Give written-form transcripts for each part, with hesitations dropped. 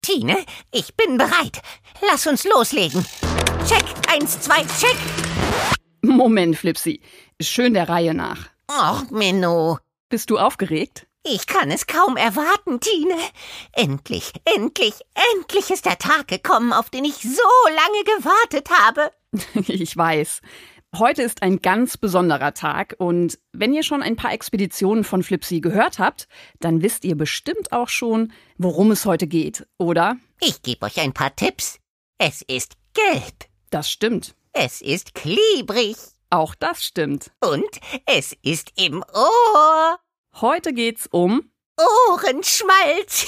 Tine, ich bin bereit. Lass uns loslegen. Check, 1, 2, check. Moment, Flipsi. Schön der Reihe nach. Och, Menno. Bist du aufgeregt? Ich kann es kaum erwarten, Tine. Endlich ist der Tag gekommen, auf den ich so lange gewartet habe. Ich weiß. Heute ist ein ganz besonderer Tag und wenn ihr schon ein paar Expeditionen von Flipsi gehört habt, dann wisst ihr bestimmt auch schon, worum es heute geht, oder? Ich gebe euch ein paar Tipps. Es ist gelb. Das stimmt. Es ist klebrig. Auch das stimmt. Und es ist im Ohr. Heute geht's um Ohrenschmalz.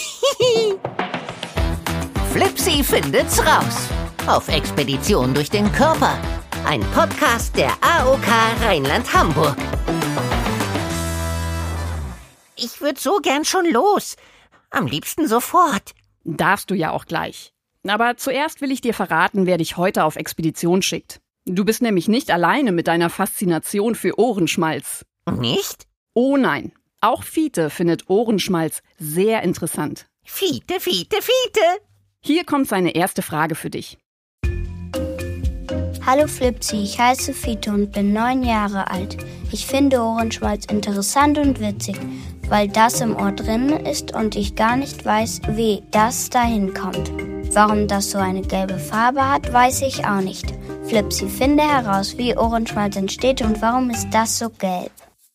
Flipsi findet's raus. Auf Expedition durch den Körper. Ein Podcast der AOK Rheinland-Hamburg. Ich würde so gern schon los. Am liebsten sofort. Darfst du ja auch gleich. Aber zuerst will ich dir verraten, wer dich heute auf Expedition schickt. Du bist nämlich nicht alleine mit deiner Faszination für Ohrenschmalz. Nicht? Oh nein. Auch Fiete findet Ohrenschmalz sehr interessant. Fiete. Hier kommt seine erste Frage für dich. Hallo Flipsi, ich heiße Fiete und bin 9 Jahre alt. Ich finde Ohrenschmalz interessant und witzig, weil das im Ohr drin ist und ich gar nicht weiß, wie das dahin kommt. Warum das so eine gelbe Farbe hat, weiß ich auch nicht. Flipsi, finde heraus, wie Ohrenschmalz entsteht und warum ist das so gelb?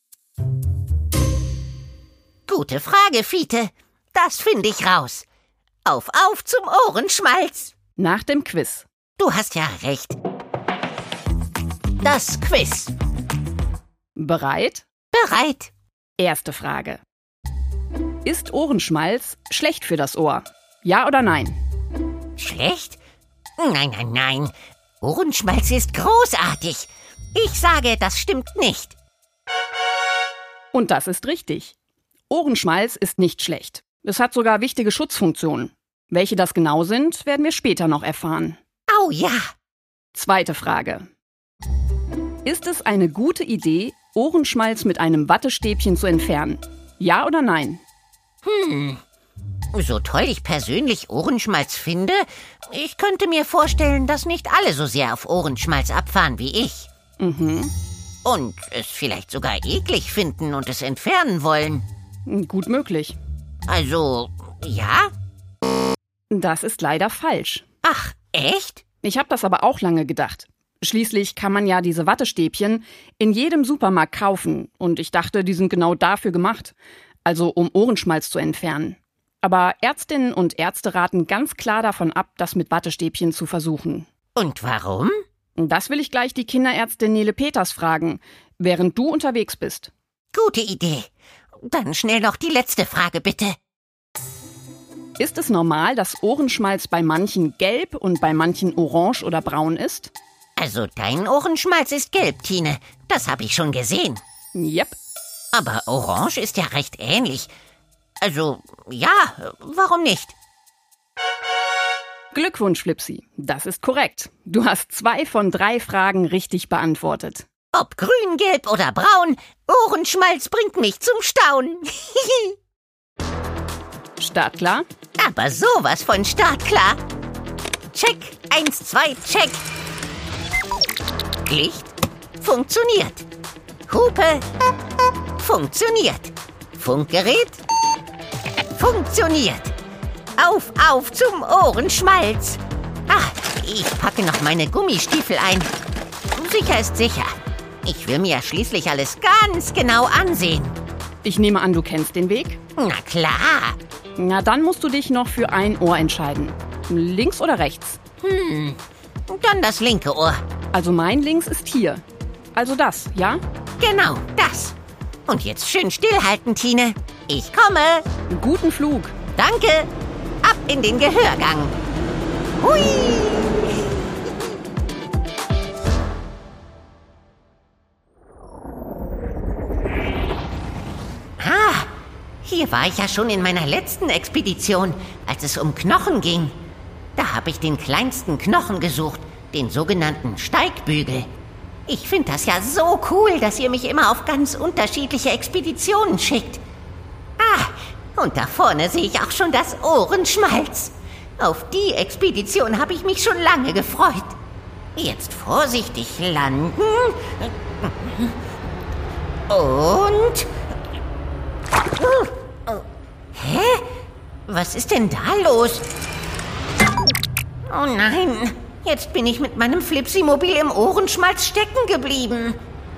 Gute Frage, Fiete. Das finde ich raus. Auf zum Ohrenschmalz. Nach dem Quiz. Du hast ja recht. Das Quiz. Bereit? Bereit. Erste Frage. Ist Ohrenschmalz schlecht für das Ohr? Ja oder nein? Schlecht? Nein. Ohrenschmalz ist großartig. Ich sage, das stimmt nicht. Und das ist richtig. Ohrenschmalz ist nicht schlecht. Es hat sogar wichtige Schutzfunktionen. Welche das genau sind, werden wir später noch erfahren. Oh ja. Zweite Frage. Ist es eine gute Idee, Ohrenschmalz mit einem Wattestäbchen zu entfernen? Ja oder nein? So toll ich persönlich Ohrenschmalz finde, ich könnte mir vorstellen, dass nicht alle so sehr auf Ohrenschmalz abfahren wie ich. Und es vielleicht sogar eklig finden und es entfernen wollen. Gut möglich. Also, ja? Das ist leider falsch. Ach, echt? Ich habe das aber auch lange gedacht. Schließlich kann man ja diese Wattestäbchen in jedem Supermarkt kaufen und ich dachte, die sind genau dafür gemacht, also um Ohrenschmalz zu entfernen. Aber Ärztinnen und Ärzte raten ganz klar davon ab, das mit Wattestäbchen zu versuchen. Und warum? Das will ich gleich die Kinderärztin Nele Peters fragen, während du unterwegs bist. Gute Idee. Dann schnell noch die letzte Frage, bitte. Ist es normal, dass Ohrenschmalz bei manchen gelb und bei manchen orange oder braun ist? Also dein Ohrenschmalz ist gelb, Tine. Das habe ich schon gesehen. Yep. Aber orange ist ja recht ähnlich. Also, ja, warum nicht? Glückwunsch, Flipsi. Das ist korrekt. Du hast 2 von 3 Fragen richtig beantwortet. Ob grün, gelb oder braun, Ohrenschmalz bringt mich zum Staunen. Startklar? Aber sowas von startklar. Check, 1, 2, check. Licht, funktioniert. Hupe, funktioniert. Funkgerät, funktioniert. Auf zum Ohrenschmalz. Ich packe noch meine Gummistiefel ein. Sicher ist sicher. Ich will mir ja schließlich alles ganz genau ansehen. Ich nehme an, du kennst den Weg? Na klar. Na, dann musst du dich noch für ein Ohr entscheiden. Links oder rechts? Dann das linke Ohr. Also mein links ist hier. Also das, ja? Genau, das. Und jetzt schön stillhalten, Tine. Ich komme. Guten Flug. Danke. Ab in den Gehörgang. Hui. Hier war ich ja schon in meiner letzten Expedition, als es um Knochen ging. Da habe ich den kleinsten Knochen gesucht, den sogenannten Steigbügel. Ich finde das ja so cool, dass ihr mich immer auf ganz unterschiedliche Expeditionen schickt. Und da vorne sehe ich auch schon das Ohrenschmalz. Auf die Expedition habe ich mich schon lange gefreut. Jetzt vorsichtig landen. Und... Hä? Was ist denn da los? Oh nein, jetzt bin ich mit meinem Flipsy-Mobil im Ohrenschmalz stecken geblieben.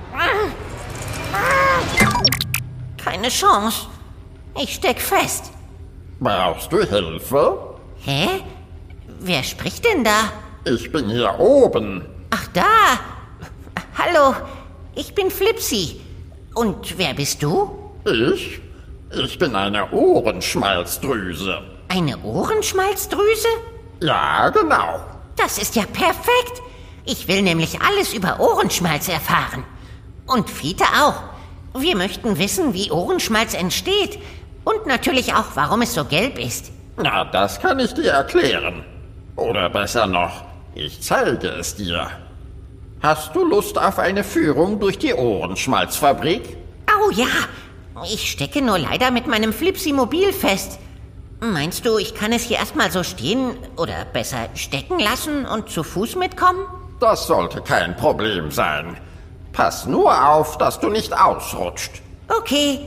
Keine Chance. Ich steck fest. Brauchst du Hilfe? Hä? Wer spricht denn da? Ich bin hier oben. Ach da. Hallo, ich bin Flipsy. Und wer bist du? Ich bin eine Ohrenschmalzdrüse. Eine Ohrenschmalzdrüse? Ja, genau. Das ist ja perfekt. Ich will nämlich alles über Ohrenschmalz erfahren. Und Fiete auch. Wir möchten wissen, wie Ohrenschmalz entsteht. Und natürlich auch, warum es so gelb ist. Na, das kann ich dir erklären. Oder besser noch, ich zeige es dir. Hast du Lust auf eine Führung durch die Ohrenschmalzfabrik? Oh ja, ich stecke nur leider mit meinem Flipsy-Mobil fest. Meinst du, ich kann es hier erstmal so stehen oder besser stecken lassen und zu Fuß mitkommen? Das sollte kein Problem sein. Pass nur auf, dass du nicht ausrutscht. Okay.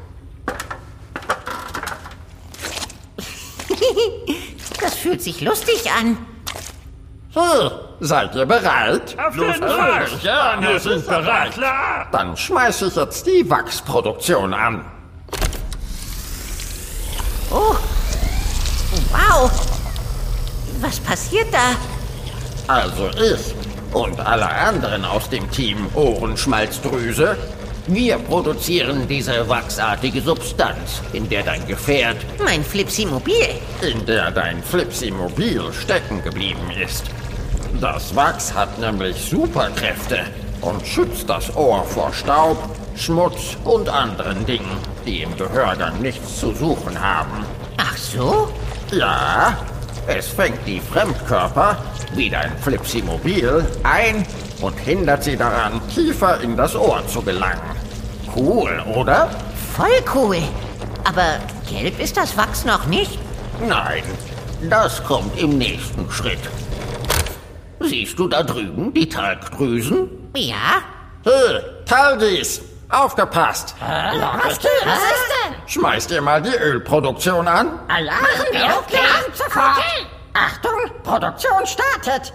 Das fühlt sich lustig an. Seid ihr bereit? Auf jeden Fall. Ja, wir sind bereit. Klar. Dann schmeiße ich jetzt die Wachsproduktion an. Oh, wow. Was passiert da? Also ich und alle anderen aus dem Team Ohrenschmalzdrüse, wir produzieren diese wachsartige Substanz, in der dein Gefährt, Mein Flipsy-Mobil. in der dein Flipsy-Mobil stecken geblieben ist. Das Wachs hat nämlich Superkräfte und schützt das Ohr vor Staub, Schmutz und anderen Dingen, die im Gehörgang nichts zu suchen haben. Ach so? Ja, es fängt die Fremdkörper, wie dein Flipsy-Mobil, ein und hindert sie daran, tiefer in das Ohr zu gelangen. Cool, oder? Voll cool. Aber gelb ist das Wachs noch nicht. Nein, das kommt im nächsten Schritt. Siehst du da drüben die Talgdrüsen? Ja? Hey, Talgis, aufgepasst! Was ist denn? Schmeißt ihr mal die Ölproduktion an? Machen wir okay. Sofort. Achtung, Produktion startet.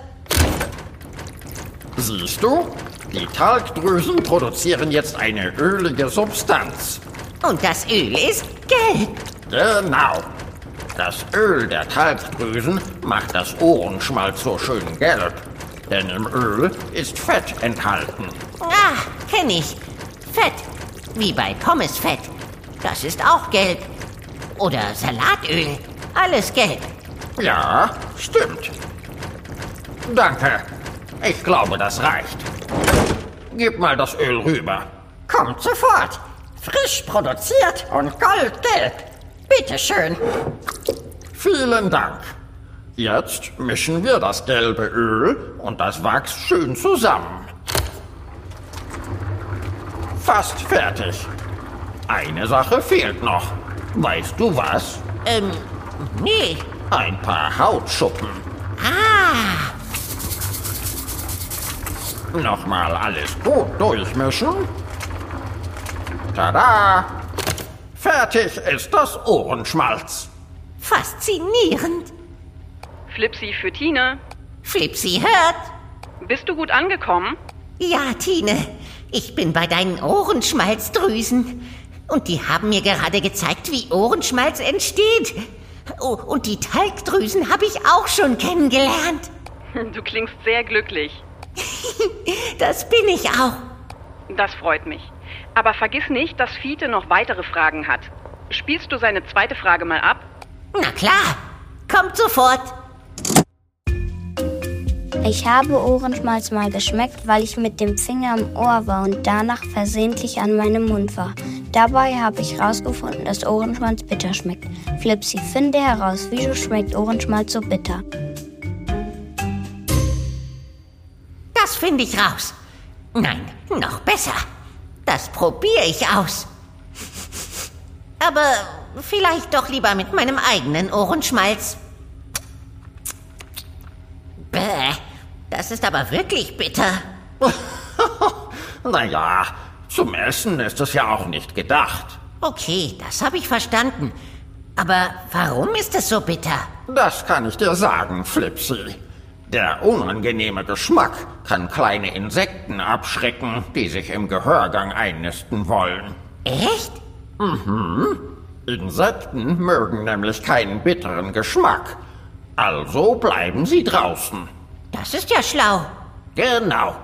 Siehst du? Die Talgdrüsen produzieren jetzt eine ölige Substanz. Und das Öl ist gelb. Genau. Das Öl der Talgdrüsen macht das Ohrenschmalz so schön gelb. Denn im Öl ist Fett enthalten. Ah, kenn ich. Fett. Wie bei Pommesfett. Das ist auch gelb. Oder Salatöl. Alles gelb. Ja, stimmt. Danke. Ich glaube, das reicht. Gib mal das Öl rüber. Kommt sofort. Frisch produziert und goldgelb. Bitteschön. Vielen Dank. Jetzt mischen wir das gelbe Öl und das Wachs schön zusammen. Fast fertig. Eine Sache fehlt noch. Weißt du was? Nee. Ein paar Hautschuppen. Ah, Nochmal alles gut durchmischen. Tada! Fertig ist das Ohrenschmalz. faszinierend. Flipsy für Tine. Flipsy hört. Bist du gut angekommen? Ja, Tine. Ich bin bei deinen Ohrenschmalzdrüsen. Und die haben mir gerade gezeigt, wie Ohrenschmalz entsteht. Oh, und die Talgdrüsen habe ich auch schon kennengelernt. Du klingst sehr glücklich. Das bin ich auch. Das freut mich. Aber vergiss nicht, dass Fiete noch weitere Fragen hat. Spielst du seine zweite Frage mal ab? Na klar. Kommt sofort. Ich habe Ohrenschmalz mal geschmeckt, weil ich mit dem Finger im Ohr war und danach versehentlich an meinem Mund war. Dabei habe ich herausgefunden, dass Ohrenschmalz bitter schmeckt. Flipsy, finde heraus, wieso schmeckt Ohrenschmalz so bitter? Das finde ich raus. Nein, noch besser. Das probiere ich aus. Aber vielleicht doch lieber mit meinem eigenen Ohrenschmalz. Bäh, das ist aber wirklich bitter. Naja, zum Essen ist es ja auch nicht gedacht. Okay, das habe ich verstanden. Aber warum ist es so bitter? Das kann ich dir sagen, Flipsy. Der unangenehme Geschmack kann kleine Insekten abschrecken, die sich im Gehörgang einnisten wollen. Echt? Insekten mögen nämlich keinen bitteren Geschmack. Also bleiben sie draußen. Das ist ja schlau. Genau.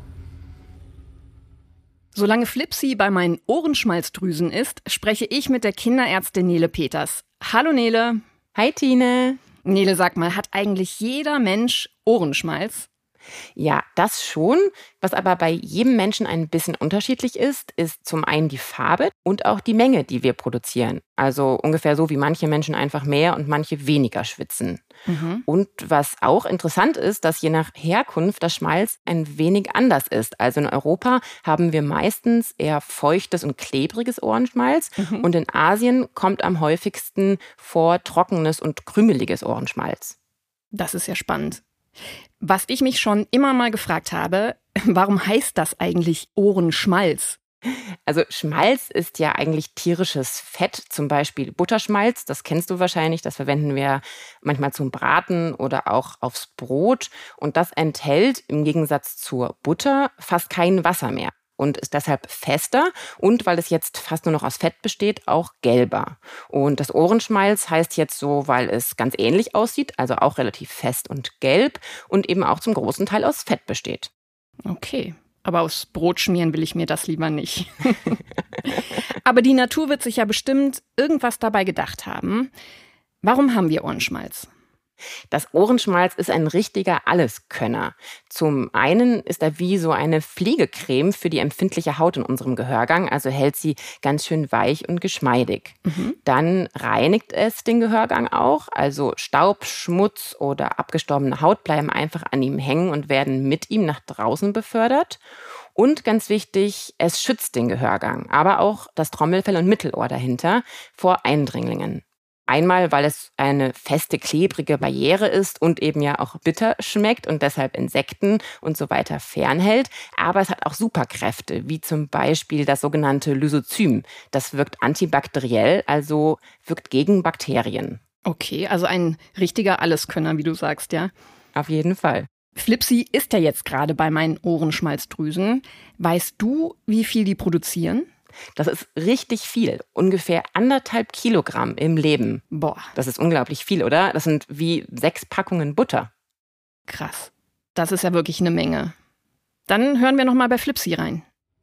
Solange Flipsy bei meinen Ohrenschmalzdrüsen ist, spreche ich mit der Kinderärztin Nele Peters. Hallo Nele. Hi Tine. Nele, sag mal, hat eigentlich jeder Mensch Ohrenschmalz? Ja, das schon. Was aber bei jedem Menschen ein bisschen unterschiedlich ist zum einen die Farbe und auch die Menge, die wir produzieren. Also ungefähr so, wie manche Menschen einfach mehr und manche weniger schwitzen. Und was auch interessant ist, dass je nach Herkunft das Schmalz ein wenig anders ist. Also in Europa haben wir meistens eher feuchtes und klebriges Ohrenschmalz. Und in Asien kommt am häufigsten vor trockenes und krümeliges Ohrenschmalz. Das ist ja spannend. Was ich mich schon immer mal gefragt habe, warum heißt das eigentlich Ohrenschmalz? Also Schmalz ist ja eigentlich tierisches Fett, zum Beispiel Butterschmalz, das kennst du wahrscheinlich, das verwenden wir manchmal zum Braten oder auch aufs Brot. Und das enthält im Gegensatz zur Butter fast kein Wasser mehr und ist deshalb fester und, weil es jetzt fast nur noch aus Fett besteht, auch gelber. Und das Ohrenschmalz heißt jetzt so, weil es ganz ähnlich aussieht, also auch relativ fest und gelb und eben auch zum großen Teil aus Fett besteht. Okay, aber aufs Brot schmieren will ich mir das lieber nicht. Aber die Natur wird sich ja bestimmt irgendwas dabei gedacht haben. Warum haben wir Ohrenschmalz? Das Ohrenschmalz ist ein richtiger Alleskönner. Zum einen ist er wie so eine Pflegecreme für die empfindliche Haut in unserem Gehörgang, also hält sie ganz schön weich und geschmeidig. Dann reinigt es den Gehörgang auch, also Staub, Schmutz oder abgestorbene Haut bleiben einfach an ihm hängen und werden mit ihm nach draußen befördert. Und ganz wichtig, es schützt den Gehörgang, aber auch das Trommelfell und Mittelohr dahinter vor Eindringlingen. Einmal, weil es eine feste, klebrige Barriere ist und eben ja auch bitter schmeckt und deshalb Insekten und so weiter fernhält. Aber es hat auch Superkräfte, wie zum Beispiel das sogenannte Lysozym. Das wirkt antibakteriell, also wirkt gegen Bakterien. Okay, also ein richtiger Alleskönner, wie du sagst, ja? Auf jeden Fall. Flipsy ist ja jetzt gerade bei meinen Ohrenschmalzdrüsen. Weißt du, wie viel die produzieren? Das ist richtig viel. Ungefähr 1,5 Kilogramm im Leben. Boah. Das ist unglaublich viel, oder? Das sind wie 6 Packungen Butter. Krass. Das ist ja wirklich eine Menge. Dann hören wir noch mal bei Flipsy rein.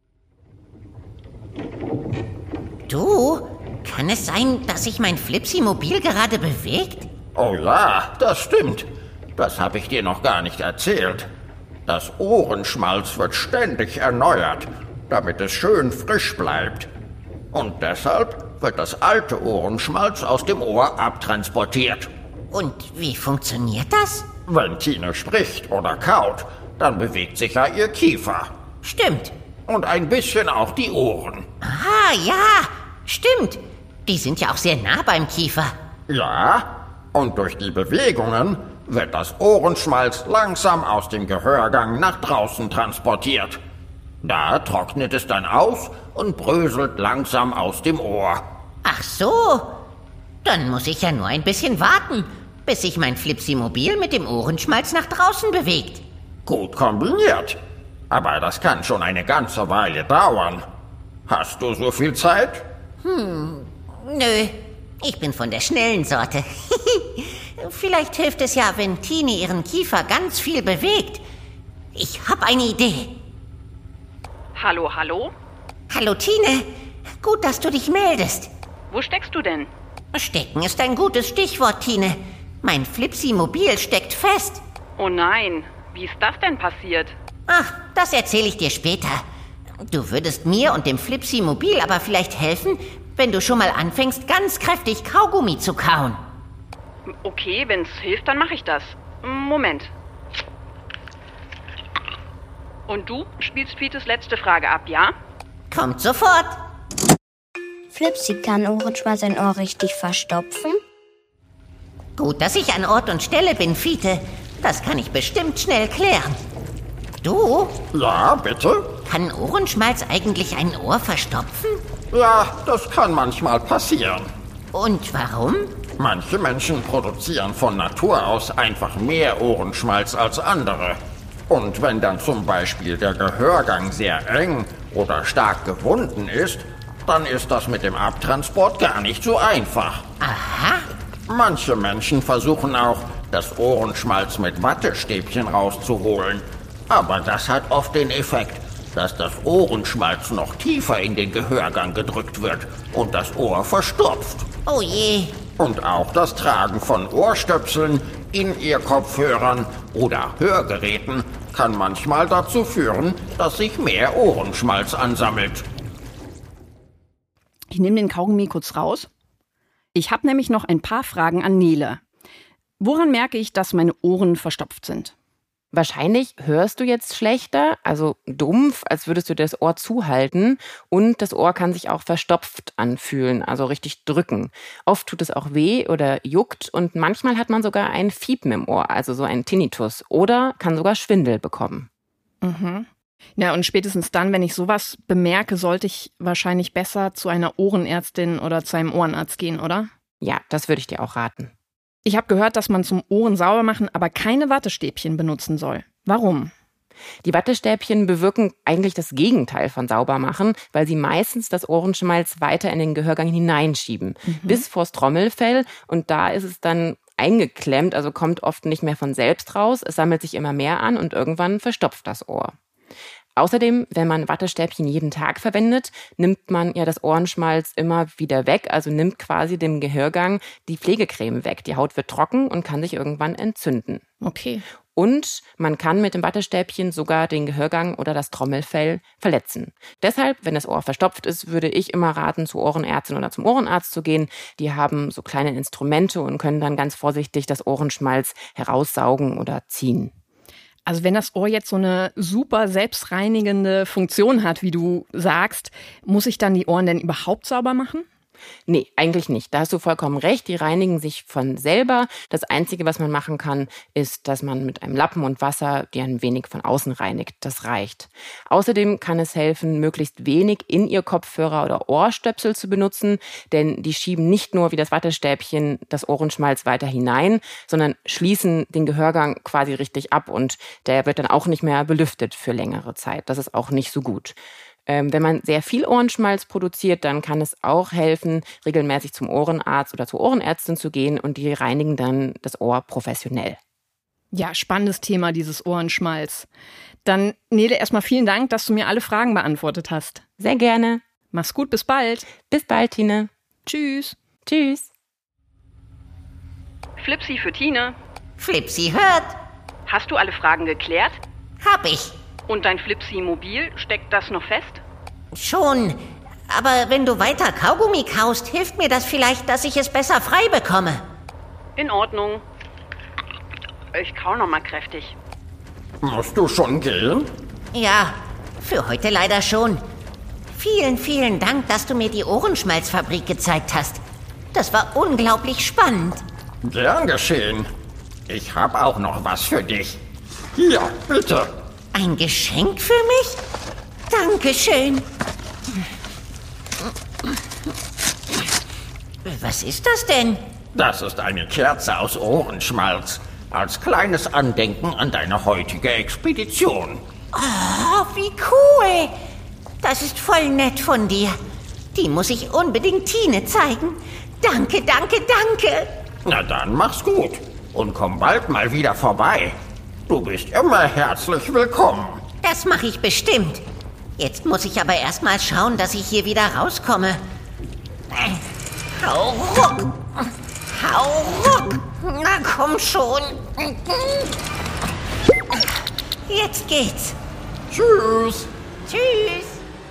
Du, kann es sein, dass sich mein Flipsy-Mobil gerade bewegt? Oh ja, das stimmt. Das habe ich dir noch gar nicht erzählt. Das Ohrenschmalz wird ständig erneuert, damit es schön frisch bleibt. Und deshalb wird das alte Ohrenschmalz aus dem Ohr abtransportiert. Und wie funktioniert das? Wenn Tine spricht oder kaut, dann bewegt sich ja ihr Kiefer. Stimmt. Und ein bisschen auch die Ohren. Ah, ja, stimmt. Die sind ja auch sehr nah beim Kiefer. Ja, und durch die Bewegungen wird das Ohrenschmalz langsam aus dem Gehörgang nach draußen transportiert. Da trocknet es dann aus und bröselt langsam aus dem Ohr. Ach so, dann muss ich ja nur ein bisschen warten, bis sich mein Flipsy-Mobil mit dem Ohrenschmalz nach draußen bewegt. Gut kombiniert. Aber das kann schon eine ganze Weile dauern. Hast du so viel Zeit? Nö, ich bin von der schnellen Sorte. Vielleicht hilft es ja, wenn Tine ihren Kiefer ganz viel bewegt. Ich habe eine Idee. Hallo, hallo? Hallo Tine, gut, dass du dich meldest. Wo steckst du denn? Stecken ist ein gutes Stichwort, Tine. Mein Flipsy-Mobil steckt fest. Oh nein, wie ist das denn passiert? Ach, das erzähle ich dir später. Du würdest mir und dem Flipsy-Mobil aber vielleicht helfen, wenn du schon mal anfängst, ganz kräftig Kaugummi zu kauen. Okay, wenn's hilft, dann mache ich das. Moment. Und du spielst Pietes letzte Frage ab, ja? Kommt sofort. Flipsy, kann Ohrenschmalz ein Ohr richtig verstopfen? Gut, dass ich an Ort und Stelle bin, Fiete. Das kann ich bestimmt schnell klären. Du, Ja, bitte? kann Ohrenschmalz eigentlich ein Ohr verstopfen? Ja, das kann manchmal passieren. Und warum? Manche Menschen produzieren von Natur aus einfach mehr Ohrenschmalz als andere. Und wenn dann zum Beispiel der Gehörgang sehr eng oder stark gewunden ist, dann ist das mit dem Abtransport gar nicht so einfach. Aha. Manche Menschen versuchen auch, das Ohrenschmalz mit Wattestäbchen rauszuholen. Aber das hat oft den Effekt, dass das Ohrenschmalz noch tiefer in den Gehörgang gedrückt wird und das Ohr verstopft. Oh je. Und auch das Tragen von Ohrstöpseln, In-Ear-Kopfhörern oder Hörgeräten kann manchmal dazu führen, dass sich mehr Ohrenschmalz ansammelt. Ich nehme den Kaugummi kurz raus. Ich habe nämlich noch ein paar Fragen an Nele. Woran merke ich, dass meine Ohren verstopft sind? Wahrscheinlich hörst du jetzt schlechter, also dumpf, als würdest du das Ohr zuhalten. Und das Ohr kann sich auch verstopft anfühlen, also richtig drücken. Oft tut es auch weh oder juckt und manchmal hat man sogar ein Fiepen im Ohr, also so ein Tinnitus. Oder kann sogar Schwindel bekommen. Mhm. Ja, und spätestens dann, wenn ich sowas bemerke, sollte ich wahrscheinlich besser zu einer Ohrenärztin oder zu einem Ohrenarzt gehen, oder? Ja, das würde ich dir auch raten. Ich habe gehört, dass man zum Ohren sauber machen aber keine Wattestäbchen benutzen soll. Warum? Die Wattestäbchen bewirken eigentlich das Gegenteil von sauber machen, weil sie meistens das Ohrenschmalz weiter in den Gehörgang hineinschieben, bis vors Trommelfell. Und da ist es dann eingeklemmt, also kommt oft nicht mehr von selbst raus. Es sammelt sich immer mehr an und irgendwann verstopft das Ohr. Außerdem, wenn man Wattestäbchen jeden Tag verwendet, nimmt man ja das Ohrenschmalz immer wieder weg, also nimmt quasi dem Gehörgang die Pflegecreme weg. Die Haut wird trocken und kann sich irgendwann entzünden. Okay. Und man kann mit dem Wattestäbchen sogar den Gehörgang oder das Trommelfell verletzen. Deshalb, wenn das Ohr verstopft ist, würde ich immer raten, zur Ohrenärztin oder zum Ohrenarzt zu gehen. Die haben so kleine Instrumente und können dann ganz vorsichtig das Ohrenschmalz heraussaugen oder ziehen. Also wenn das Ohr jetzt so eine super selbstreinigende Funktion hat, wie du sagst, muss ich dann die Ohren denn überhaupt sauber machen? Nee, eigentlich nicht. Da hast du vollkommen recht. Die reinigen sich von selber. Das Einzige, was man machen kann, ist, dass man mit einem Lappen und Wasser die ein wenig von außen reinigt. Das reicht. Außerdem kann es helfen, möglichst wenig In-Ear-Kopfhörer oder Ohrstöpsel zu benutzen, denn die schieben nicht nur wie das Wattestäbchen das Ohrenschmalz weiter hinein, sondern schließen den Gehörgang quasi richtig ab und der wird dann auch nicht mehr belüftet für längere Zeit. Das ist auch nicht so gut. Wenn man sehr viel Ohrenschmalz produziert, dann kann es auch helfen, regelmäßig zum Ohrenarzt oder zur Ohrenärztin zu gehen und die reinigen dann das Ohr professionell. Ja, spannendes Thema, dieses Ohrenschmalz. Dann, Nele, erstmal vielen Dank, dass du mir alle Fragen beantwortet hast. Sehr gerne. Mach's gut, bis bald. Bis bald, Tine. Tschüss. Tschüss. Flipsi für Tine. Flipsi hört. Hast du alle Fragen geklärt? Hab ich. Und dein Flipsi-Mobil, steckt das noch fest? Schon. Aber wenn du weiter Kaugummi kaust, hilft mir das vielleicht, dass ich es besser frei bekomme. In Ordnung. Ich kau noch mal kräftig. Musst du schon gehen? Ja, für heute leider schon. Vielen, vielen Dank, dass du mir die Ohrenschmalzfabrik gezeigt hast. Das war unglaublich spannend. Gern geschehen. Ich hab auch noch was für dich. Hier, bitte. Ein Geschenk für mich? Dankeschön. Was ist das denn? Das ist eine Kerze aus Ohrenschmalz. Als kleines Andenken an deine heutige Expedition. Oh, wie cool. Das ist voll nett von dir. Die muss ich unbedingt Tine zeigen. Danke, danke, danke. Na dann, mach's gut. Und komm bald mal wieder vorbei. Du bist immer herzlich willkommen. Das mache ich bestimmt. Jetzt muss ich aber erst mal schauen, dass ich hier wieder rauskomme. Hau ruck! Hau ruck! Na komm schon! Jetzt geht's. Tschüss. Tschüss.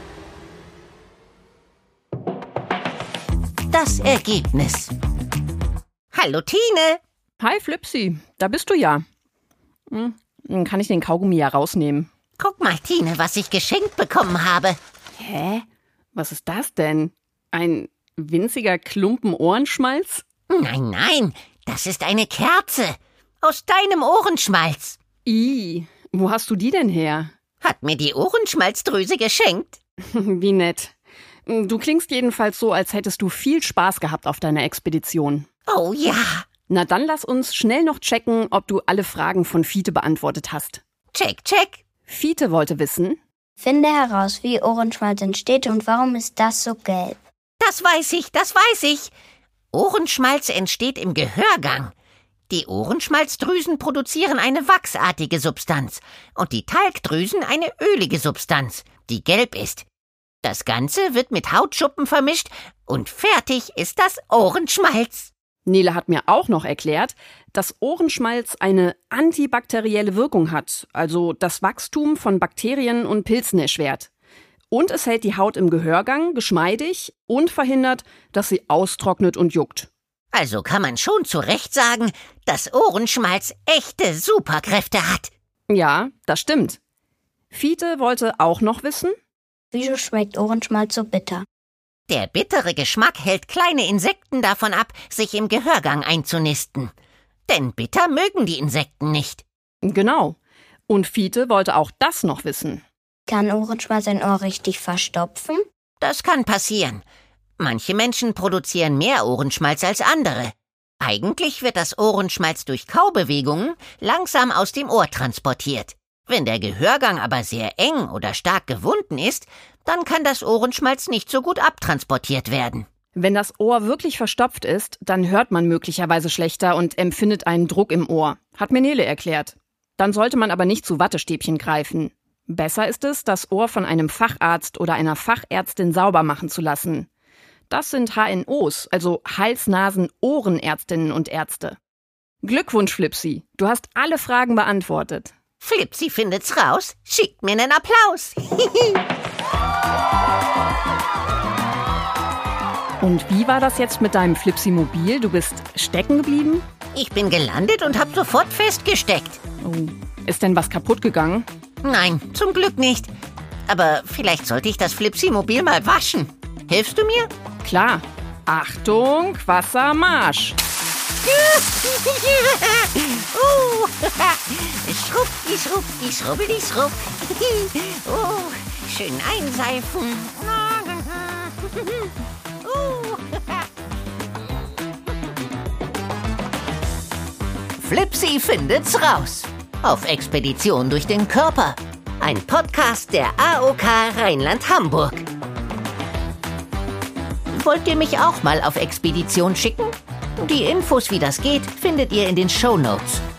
Das Ergebnis. Hallo Tine. Hi Flipsi, da bist du ja. Dann kann ich den Kaugummi ja rausnehmen. Guck mal, Tine, was ich geschenkt bekommen habe. Hä? Was ist das denn? Ein winziger Klumpen Ohrenschmalz? Nein, nein, das ist eine Kerze. Aus deinem Ohrenschmalz. Wo hast du die denn her? Hat mir die Ohrenschmalzdrüse geschenkt. Wie nett. Du klingst jedenfalls so, als hättest du viel Spaß gehabt auf deiner Expedition. Oh ja. Na dann lass uns schnell noch checken, ob du alle Fragen von Fiete beantwortet hast. Check, check. Fiete wollte wissen: Finde heraus, wie Ohrenschmalz entsteht und warum ist das so gelb? Das weiß ich. Ohrenschmalz entsteht im Gehörgang. Die Ohrenschmalzdrüsen produzieren eine wachsartige Substanz und die Talgdrüsen eine ölige Substanz, die gelb ist. Das Ganze wird mit Hautschuppen vermischt und fertig ist das Ohrenschmalz. Nele hat mir auch noch erklärt, dass Ohrenschmalz eine antibakterielle Wirkung hat, also das Wachstum von Bakterien und Pilzen erschwert. Und es hält die Haut im Gehörgang geschmeidig und verhindert, dass sie austrocknet und juckt. Also kann man schon zu Recht sagen, dass Ohrenschmalz echte Superkräfte hat. Ja, das stimmt. Fiete wollte auch noch wissen: Wieso schmeckt Ohrenschmalz so bitter? Der bittere Geschmack hält kleine Insekten davon ab, sich im Gehörgang einzunisten. Denn bitter mögen die Insekten nicht. Genau. Und Fiete wollte auch das noch wissen. Kann Ohrenschmalz ein Ohr richtig verstopfen? Das kann passieren. Manche Menschen produzieren mehr Ohrenschmalz als andere. Eigentlich wird das Ohrenschmalz durch Kaubewegungen langsam aus dem Ohr transportiert. Wenn der Gehörgang aber sehr eng oder stark gewunden ist, dann kann das Ohrenschmalz nicht so gut abtransportiert werden. Wenn das Ohr wirklich verstopft ist, dann hört man möglicherweise schlechter und empfindet einen Druck im Ohr, hat mir Nele erklärt. Dann sollte man aber nicht zu Wattestäbchen greifen. Besser ist es, das Ohr von einem Facharzt oder einer Fachärztin sauber machen zu lassen. Das sind HNOs, also Hals-Nasen-Ohrenärztinnen und Ärzte. Glückwunsch, Flipsi, du hast alle Fragen beantwortet. Flipsi findet's raus, schickt mir einen Applaus. Und wie war das jetzt mit deinem Flipsi-Mobil? Du bist stecken geblieben? Ich bin gelandet und hab sofort festgesteckt. Oh, ist denn was kaputt gegangen? Nein, zum Glück nicht. Aber vielleicht sollte ich das Flipsi-Mobil mal waschen. Hilfst du mir? Klar. Achtung, Wassermarsch. Schrubbdi, schrubbdi, schrubbdi, schrubb. Schön einseifen. Flipsi findet's raus. Auf Expedition durch den Körper. Ein Podcast der AOK Rheinland-Hamburg. Wollt ihr mich auch mal auf Expedition schicken? Die Infos, wie das geht, findet ihr in den Shownotes.